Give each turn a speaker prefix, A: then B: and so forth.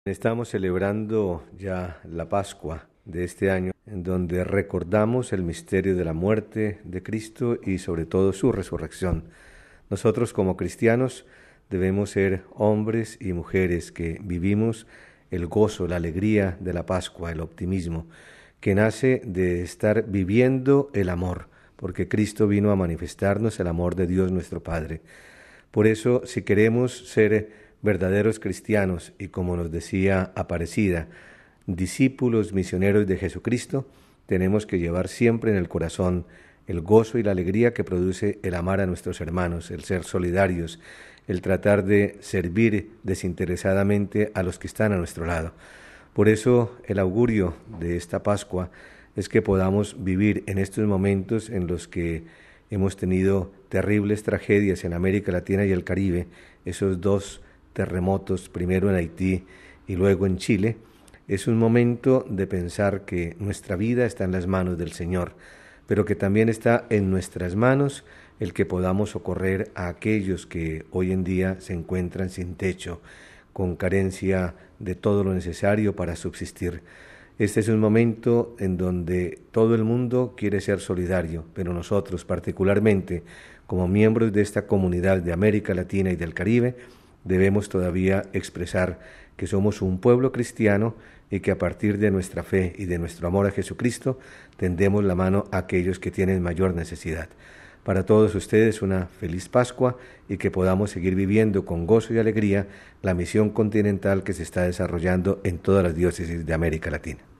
A: Estamos celebrando ya la Pascua de este año, en donde recordamos el misterio de la muerte de Cristo y sobre todo su resurrección. Nosotros como cristianos debemos ser hombres y mujeres que vivimos el gozo, la alegría de la Pascua, el optimismo, que nace de estar viviendo el amor, porque Cristo vino a manifestarnos el amor de Dios nuestro Padre. Por eso, si queremos ser verdaderos cristianos y, como nos decía Aparecida, discípulos misioneros de Jesucristo, tenemos que llevar siempre en el corazón el gozo y la alegría que produce el amar a nuestros hermanos, el ser solidarios, el tratar de servir desinteresadamente a los que están a nuestro lado. Por eso el augurio de esta Pascua es que podamos vivir en estos momentos en los que hemos tenido terribles tragedias en América Latina y el Caribe, esos dos terremotos, primero en Haití y luego en Chile. Es un momento de pensar que nuestra vida está en las manos del Señor, pero que también está en nuestras manos el que podamos socorrer a aquellos que hoy en día se encuentran sin techo, con carencia de todo lo necesario para subsistir. Este es un momento en donde todo el mundo quiere ser solidario, pero nosotros particularmente, como miembros de esta comunidad de América Latina y del Caribe, debemos todavía expresar que somos un pueblo cristiano y que a partir de nuestra fe y de nuestro amor a Jesucristo tendemos la mano a aquellos que tienen mayor necesidad. Para todos ustedes una feliz Pascua y que podamos seguir viviendo con gozo y alegría la misión continental que se está desarrollando en todas las diócesis de América Latina.